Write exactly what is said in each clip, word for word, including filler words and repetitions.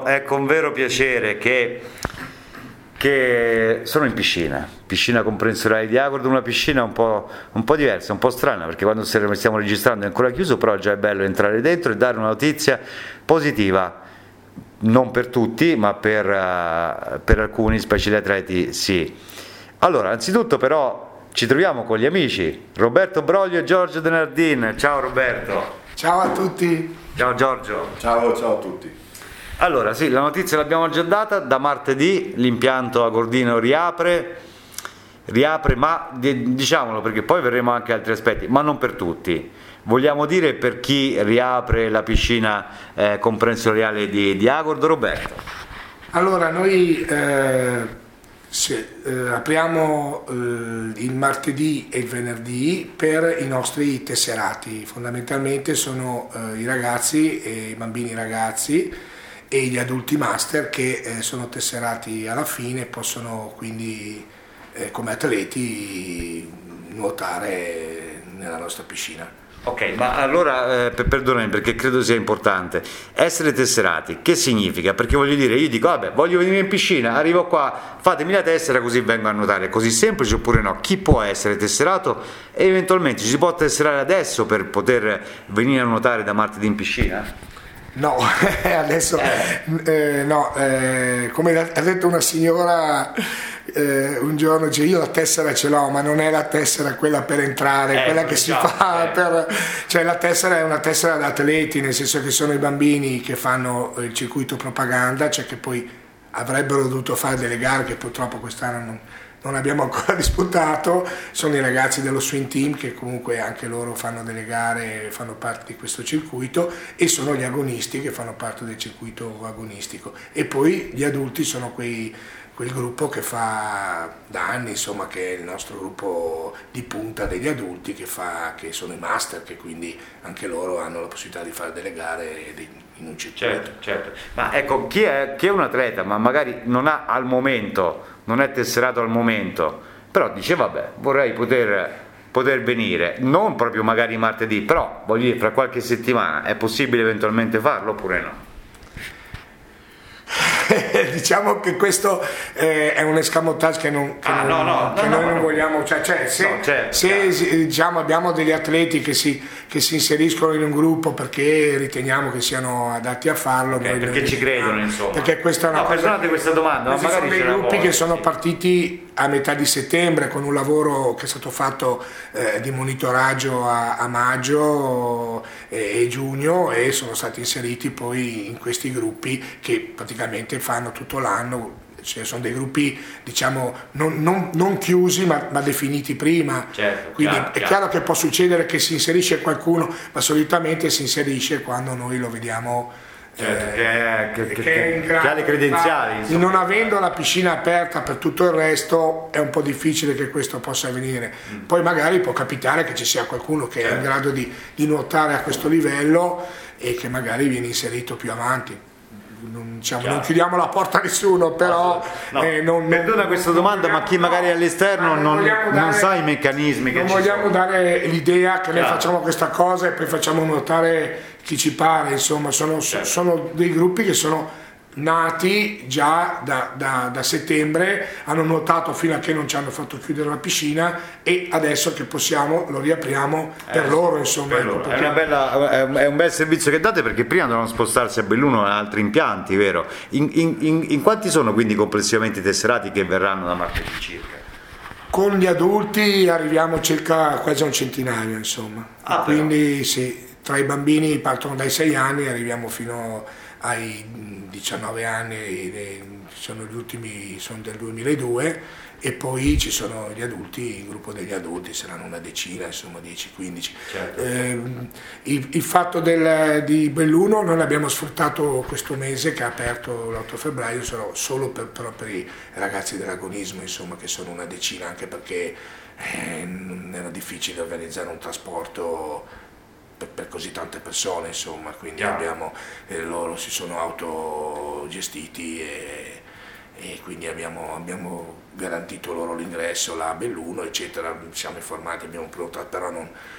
con, è con vero piacere che, che sono in piscina, piscina comprensoriale di Agordo, una piscina un po', un po' diversa, un po' strana, perché quando stiamo registrando è ancora chiuso, però già è bello entrare dentro e dare una notizia positiva, non per tutti, ma per, uh, per alcuni, specie gli atleti, sì. Allora, anzitutto però ci troviamo con gli amici Roberto Broglio e Giorgio De Nardin. Ciao Roberto. Ciao a tutti. Ciao Giorgio. Ciao, ciao a tutti. Allora, sì, la notizia l'abbiamo già data, da martedì l'impianto Agordino riapre, riapre, ma diciamolo perché poi vedremo anche altri aspetti, ma non per tutti. Vogliamo dire per chi riapre la piscina eh, comprensoriale di, di Agordo, Roberto? Allora, noi eh, se, eh, apriamo eh, il martedì e il venerdì per i nostri tesserati, fondamentalmente sono eh, i ragazzi e i bambini ragazzi e gli adulti master che eh, sono tesserati alla fine e possono quindi eh, come atleti nuotare nella nostra piscina. Ok, ma allora, eh, per, perdonami perché credo sia importante, essere tesserati, che significa? Perché voglio dire, io dico, vabbè, voglio venire in piscina, arrivo qua, fatemi la tessera così vengo a nuotare, è così semplice oppure no? Chi può essere tesserato e eventualmente ci si può tesserare adesso per poter venire a nuotare da martedì in piscina? No, adesso eh. Eh, no, eh, come ha detto una signora eh, un giorno, dice, io la tessera ce l'ho, ma non è la tessera quella per entrare, eh, quella che si già, fa eh. per, cioè la tessera è una tessera da atleti, nel senso che sono i bambini che fanno il circuito propaganda, cioè che poi avrebbero dovuto fare delle gare che purtroppo quest'anno non non abbiamo ancora disputato, sono i ragazzi dello swim team che comunque anche loro fanno delle gare, fanno parte di questo circuito, e sono gli agonisti che fanno parte del circuito agonistico, e poi gli adulti sono quei, quel gruppo che fa da anni, insomma, che è il nostro gruppo di punta degli adulti, che, fa, che sono i master, che quindi anche loro hanno la possibilità di fare delle gare in un circuito. Certo, certo. Ma ecco, chi è, chi è un atleta ma magari non ha al momento, non è tesserato al momento, però dice vabbè, vorrei poter, poter venire, non proprio magari martedì, però voglio dire, fra qualche settimana è possibile eventualmente farlo oppure no? Diciamo che questo eh, è un escamotage che, non, che, ah, non, no, no, che no, noi no, non vogliamo, cioè, cioè se, no, certo, se certo. diciamo, abbiamo degli atleti che si, che si inseriscono in un gruppo perché riteniamo che siano adatti a farlo, okay, perché ci credono, insomma, perché questa è una no, cosa, perdonate questa domanda, ma magari sono dei gruppi vuole, che sono sì. partiti a metà di settembre con un lavoro che è stato fatto eh, di monitoraggio a, a maggio e, e giugno, e sono stati inseriti poi in questi gruppi che praticamente fanno tutto l'anno. Cioè, sono dei gruppi, diciamo, non, non, non chiusi ma, ma definiti prima, certo, quindi chiaro, è chiaro, chiaro che può succedere che si inserisce qualcuno, ma solitamente si inserisce quando noi lo vediamo, certo, eh, che, è, che, che, che, che, che, che ha le credenziali, non avendo la piscina aperta per tutto il resto è un po' difficile che questo possa avvenire. Mm. Poi magari può capitare che ci sia qualcuno che certo. è in grado di, di nuotare a questo livello e che magari viene inserito più avanti. Non, diciamo, non chiudiamo la porta a nessuno, però no, eh, non, perdona questa domanda, ma chi magari è all'esterno non, non, dare, non sa i meccanismi che non ci vogliamo sono. dare l'idea che Chiaro. noi facciamo questa cosa e poi facciamo nuotare chi ci pare, insomma sono, certo. sono dei gruppi che sono nati già da, da, da settembre, hanno nuotato fino a che non ci hanno fatto chiudere la piscina, e adesso che possiamo lo riapriamo per eh, loro, insomma. Per loro. È, una bella, è un bel servizio che date, perché prima dovevano spostarsi a Belluno e altri impianti, vero? In, in, in, in quanti sono quindi complessivamente i tesserati che verranno da martedì circa? Con gli adulti arriviamo circa quasi a un centinaio, insomma. Ah, quindi sì, tra i bambini partono dai sei anni e arriviamo fino ai diciannove anni, sono gli ultimi, sono del duemiladue, e poi ci sono gli adulti, il gruppo degli adulti saranno una decina, insomma dieci quindici. Certo. Eh, il, il fatto del, di Belluno non l'abbiamo sfruttato questo mese che ha aperto l'otto febbraio, solo, solo per, però per i ragazzi dell'agonismo, insomma, che sono una decina, anche perché eh, non era difficile organizzare un trasporto Per, per così tante persone, insomma, quindi yeah. abbiamo, eh, loro si sono autogestiti e, e quindi abbiamo, abbiamo garantito loro l'ingresso là a Belluno, eccetera, siamo informati, abbiamo prenotato, però non,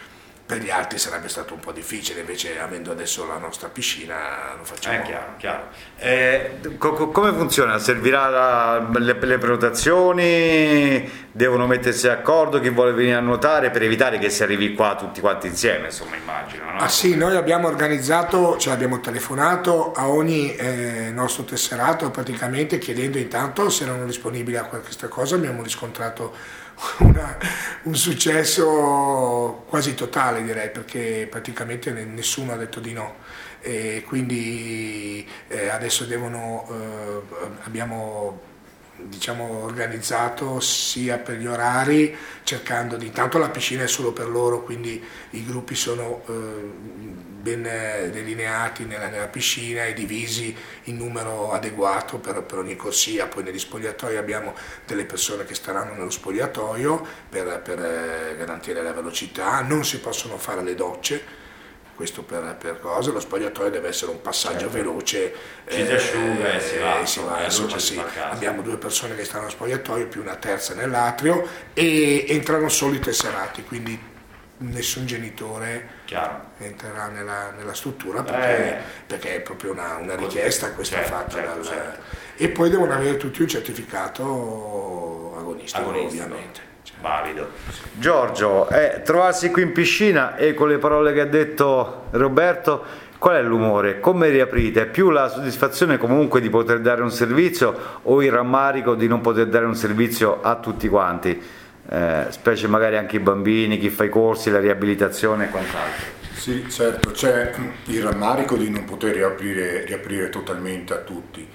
per gli altri sarebbe stato un po' difficile, invece avendo adesso la nostra piscina lo facciamo. È chiaro, chiaro. Eh, co- co- come funziona? Servirà la- le, le prenotazioni? Devono mettersi d'accordo chi vuole venire a nuotare per evitare che si arrivi qua tutti quanti insieme, insomma, immagino, no? Ah sì, noi abbiamo organizzato, cioè abbiamo telefonato a ogni eh, nostro tesserato praticamente chiedendo intanto se erano disponibili a questa cosa, abbiamo riscontrato Una, un successo quasi totale, direi, perché praticamente nessuno ha detto di no, e quindi eh, adesso devono eh, abbiamo diciamo organizzato sia per gli orari, cercando di, intanto la piscina è solo per loro, quindi i gruppi sono eh, ben delineati nella, nella piscina e divisi in numero adeguato per, per ogni corsia. Poi negli spogliatoi abbiamo delle persone che staranno nello spogliatoio per, per garantire la velocità, non si possono fare le docce, questo per, per cosa, lo spogliatoio deve essere un passaggio certo. veloce, ci si asciuga e si va, eh, si va insomma, sì. Abbiamo due persone che stanno allo spogliatoio più una terza nell'atrio e entrano solo i tesserati, quindi nessun genitore Chiaro. entrerà nella, nella struttura perché, eh. perché è proprio una, una richiesta questa certo, fatta certo, dal, certo. E poi devono avere tutti un certificato agonistico, agonistico. ovviamente. Valido. Giorgio, eh, trovarsi qui in piscina e con le parole che ha detto Roberto, qual è l'umore? Come riaprite? Più la soddisfazione comunque di poter dare un servizio o il rammarico di non poter dare un servizio a tutti quanti, eh, specie magari anche i bambini, chi fa i corsi, la riabilitazione e quant'altro? Sì, certo, c'è il rammarico di non poter riaprire, riaprire totalmente a tutti.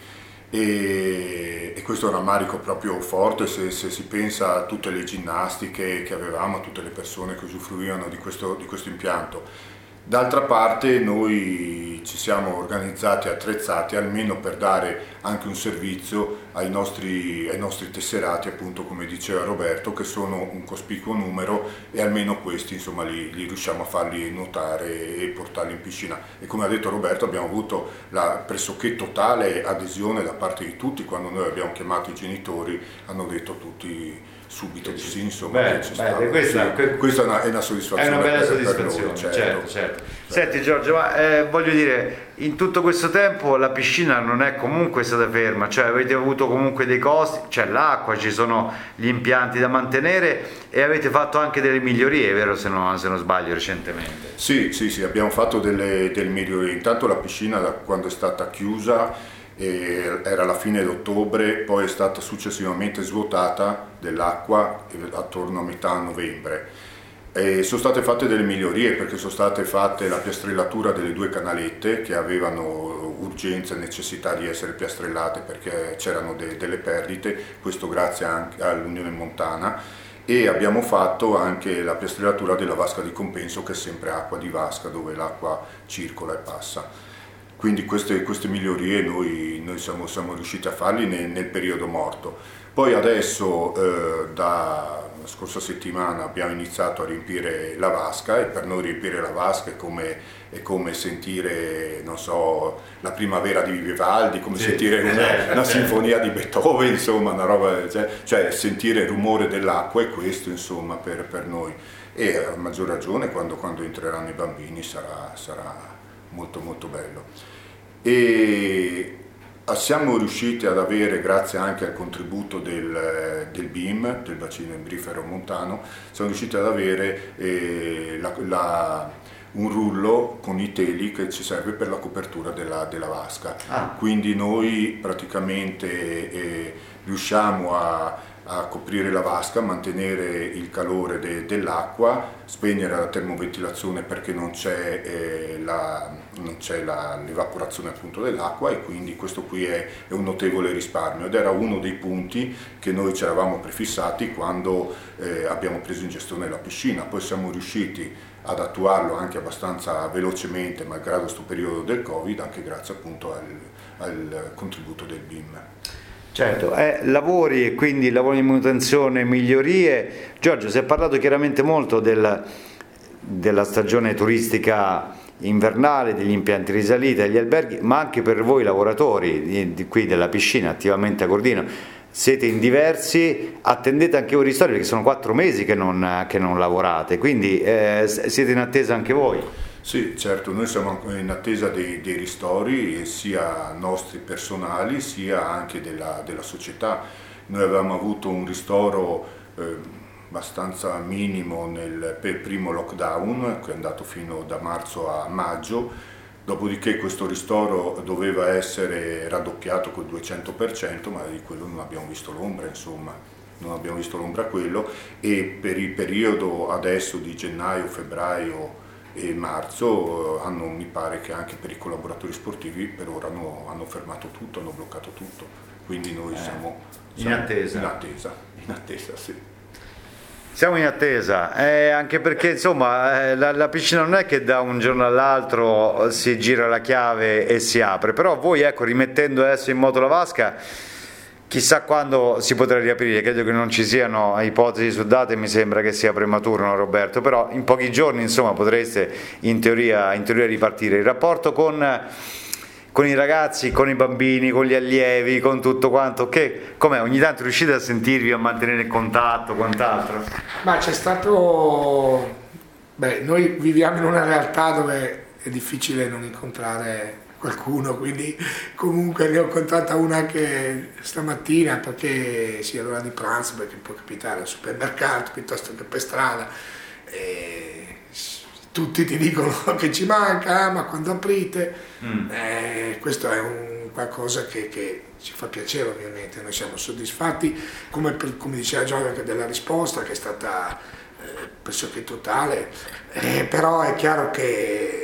E, e questo è un rammarico proprio forte se, se si pensa a tutte le ginnastiche che avevamo, a tutte le persone che usufruivano di questo, di questo impianto. D'altra parte noi ci siamo organizzati e attrezzati almeno per dare anche un servizio ai nostri, ai nostri tesserati, appunto come diceva Roberto, che sono un cospicuo numero e almeno questi insomma li, li riusciamo a farli nuotare e portarli in piscina. E come ha detto Roberto abbiamo avuto la pressoché totale adesione da parte di tutti. Quando noi abbiamo chiamato i genitori hanno detto tutti subito di sì, insomma. Beh, beh, questa, sì. questa è, una, è una soddisfazione. È una bella per, soddisfazione, per noi, certo. certo, certo. Senti Giorgio, ma eh, voglio dire, in tutto questo tempo la piscina non è comunque stata ferma, cioè avete avuto comunque dei costi, c'è l'acqua, ci sono gli impianti da mantenere e avete fatto anche delle migliorie, vero, se, no, se non sbaglio, recentemente? Sì, sì, sì, abbiamo fatto delle, delle migliorie. Intanto la piscina, da quando è stata chiusa, E era la fine d'ottobre, poi è stata successivamente svuotata dell'acqua attorno a metà novembre. E sono state fatte delle migliorie perché sono state fatte la piastrellatura delle due canalette che avevano urgenza e necessità di essere piastrellate perché c'erano de- delle perdite, questo grazie anche all'Unione Montana, e abbiamo fatto anche la piastrellatura della vasca di compenso che è sempre acqua di vasca dove l'acqua circola e passa. Quindi queste, queste migliorie noi, noi siamo, siamo riusciti a farli nel, nel periodo morto. Poi adesso, eh, da la scorsa settimana, abbiamo iniziato a riempire la vasca e per noi riempire la vasca è come, è come sentire, non so, la primavera di Vivaldi, come sì, sentire una, certo, una certo. sinfonia di Beethoven, insomma, una roba, cioè, cioè sentire il rumore dell'acqua è questo, insomma, per, per noi. E a maggior ragione quando, quando entreranno i bambini sarà... sarà molto molto bello. E siamo riusciti ad avere, grazie anche al contributo del, del B I M, del bacino imbrifero montano, siamo riusciti ad avere eh, la, la, un rullo con i teli che ci serve per la copertura della, della vasca. Ah. Quindi noi praticamente eh, riusciamo a a coprire la vasca, mantenere il calore de, dell'acqua, spegnere la termoventilazione perché non c'è eh, la, non c'è la, l'evaporazione appunto dell'acqua e quindi questo qui è, è un notevole risparmio ed era uno dei punti che noi ci eravamo prefissati quando eh, abbiamo preso in gestione la piscina. Poi siamo riusciti ad attuarlo anche abbastanza velocemente malgrado questo periodo del Covid, anche grazie appunto al, al contributo del B I M. Certo, eh, lavori e quindi lavori di manutenzione, migliorie. Giorgio, si è parlato chiaramente molto del, della stagione turistica invernale, degli impianti risaliti, degli alberghi, ma anche per voi lavoratori di, di qui della piscina attivamente a Cordino. siete in diversi, attendete anche voi ristori perché sono quattro mesi che non, che non lavorate, quindi eh, siete in attesa anche voi. Sì, certo, noi siamo in attesa dei, dei ristori sia nostri personali sia anche della, della società. Noi avevamo avuto un ristoro eh, abbastanza minimo nel, per il primo lockdown, che è andato fino da marzo a maggio, dopodiché questo ristoro doveva essere raddoppiato col duecento per cento, ma di quello non abbiamo visto l'ombra, insomma, non abbiamo visto l'ombra a quello, e per il periodo adesso di gennaio, febbraio e marzo hanno, mi pare che anche per i collaboratori sportivi per ora hanno, hanno fermato tutto, hanno bloccato tutto, quindi noi eh, siamo, in siamo attesa. in attesa, in attesa, sì. Siamo in attesa, eh, anche perché insomma eh, la, la piscina non è che da un giorno all'altro si gira la chiave e si apre, però voi ecco, rimettendo adesso in moto la vasca, chissà quando si potrà riaprire, credo che non ci siano ipotesi su date, mi sembra che sia prematuro, no, Roberto? Però in pochi giorni insomma potreste in teoria, in teoria ripartire. Il rapporto con, con i ragazzi, con i bambini, con gli allievi, con tutto quanto, che com'è? Ogni tanto riuscite a sentirvi, a mantenere il contatto, quant'altro? Ma c'è stato, beh, noi viviamo in una realtà dove è difficile non incontrare qualcuno, quindi comunque ne ho incontrata una anche stamattina, perché sia l'ora di pranzo, perché può capitare al supermercato piuttosto che per strada, e tutti ti dicono che ci manca, ma quando aprite, mm. eh, questo è un qualcosa che, che ci fa piacere, ovviamente, noi siamo soddisfatti, come, per, come diceva Giorgio, anche della risposta che è stata eh, pressoché totale, eh, però è chiaro che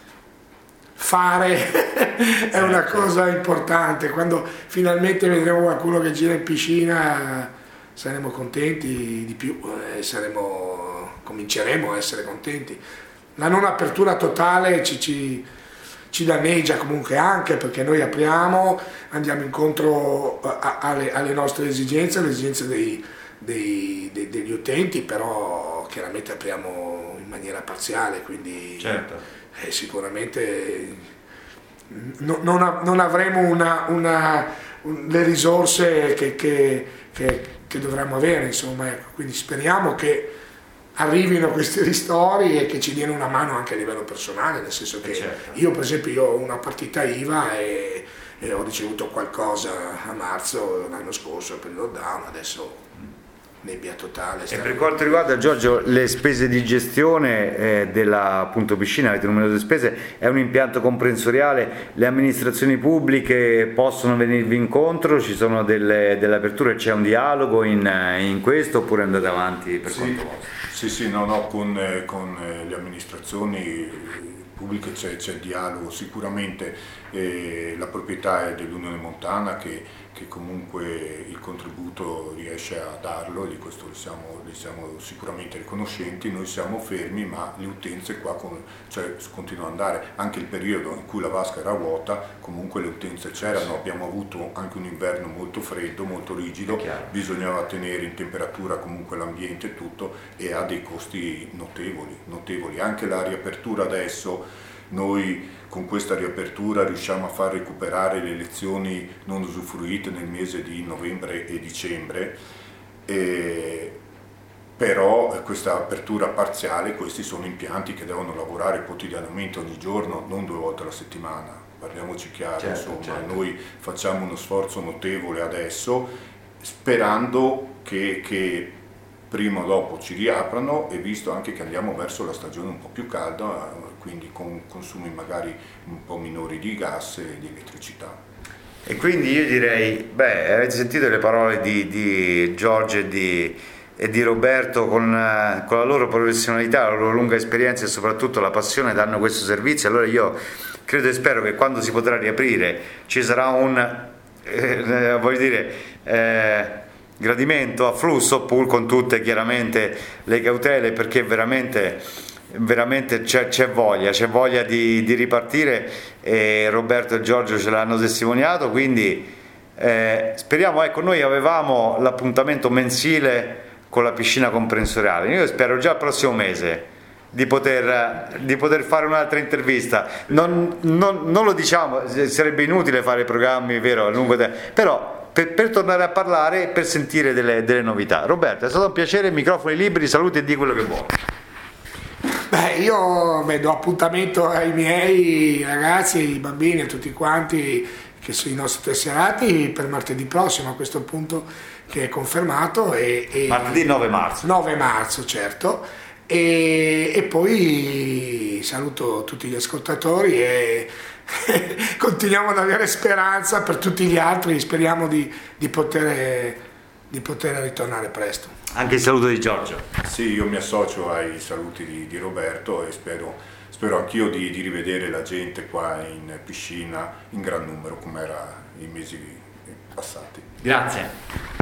fare è una cosa importante. Quando finalmente vedremo qualcuno che gira in piscina saremo contenti di più, eh, saremo, cominceremo a essere contenti. La non apertura totale ci, ci, ci danneggia comunque, anche perché noi apriamo, andiamo incontro a, a, alle, alle nostre esigenze, alle esigenze dei, dei, dei, degli utenti, però chiaramente apriamo in maniera parziale, quindi certo. Eh, sicuramente no, non, non avremo una, una, un, le risorse che, che, che, che dovremmo avere, insomma, ecco. Quindi speriamo che arrivino questi ristori e che ci diano una mano anche a livello personale, nel senso che certo. Io per esempio io ho una partita I V A e, e ho ricevuto qualcosa a marzo l'anno scorso per il lockdown, adesso nebbia totale. E per quanto riguarda, Giorgio, le spese di gestione eh, della appunto piscina, avete numerose spese, è un impianto comprensoriale, le amministrazioni pubbliche possono venirvi incontro, ci sono delle, delle aperture, c'è un dialogo in, in questo, oppure andate avanti per sì, conto vostro? Sì, sì, no, no, con, eh, con eh, le amministrazioni pubbliche c'è, c'è dialogo, sicuramente eh, la proprietà è dell'Unione Montana che che comunque il contributo riesce a darlo, di questo li siamo, li siamo sicuramente riconoscenti. Noi siamo fermi, ma le utenze qua con, cioè, continuano ad andare, anche il periodo in cui la vasca era vuota, comunque le utenze c'erano, abbiamo avuto anche un inverno molto freddo, molto rigido, bisognava tenere in temperatura comunque l'ambiente e tutto, e ha dei costi notevoli, notevoli. Anche la riapertura adesso, noi con questa riapertura riusciamo a far recuperare le lezioni non usufruite nel mese di novembre e dicembre, e però questa apertura parziale, questi sono impianti che devono lavorare quotidianamente ogni giorno, non due volte alla settimana, parliamoci chiaro, certo, insomma, certo. Noi facciamo uno sforzo notevole adesso, sperando che, che prima o dopo ci riaprano, e visto anche che andiamo verso la stagione un po' più calda, quindi con consumi magari un po' minori di gas e di elettricità. E quindi io direi, beh, avete sentito le parole di, di Giorgio e di, e di Roberto, con, con la loro professionalità, la loro lunga esperienza e soprattutto la passione danno questo servizio. Allora io credo e spero che quando si potrà riaprire ci sarà un, eh, voglio dire, eh, gradimento, afflusso, pur con tutte chiaramente le cautele, perché veramente veramente c'è, c'è voglia, c'è voglia di, di ripartire, e Roberto e Giorgio ce l'hanno testimoniato, quindi eh, speriamo, ecco, noi avevamo l'appuntamento mensile con la piscina comprensoriale, io spero già il prossimo mese di poter, di poter fare un'altra intervista, non, non, non lo diciamo, sarebbe inutile fare programmi, vero, a lungo tempo, però per, per tornare a parlare e per sentire delle, delle novità. Roberto, è stato un piacere, microfoni liberi, saluti e di quello che vuoi. Beh, io beh, do appuntamento ai miei ragazzi, ai bambini, a tutti quanti che sono i nostri tesserati per martedì prossimo, a questo punto che è confermato. E, e martedì nove marzo. nove marzo, certo. E, e poi saluto tutti gli ascoltatori e continuiamo ad avere speranza per tutti gli altri, speriamo di, di, poter, di poter ritornare presto. Anche il saluto di Giorgio. Sì, io mi associo ai saluti di, di Roberto e spero, spero anch'io di, di rivedere la gente qua in piscina in gran numero come era i mesi passati. Grazie.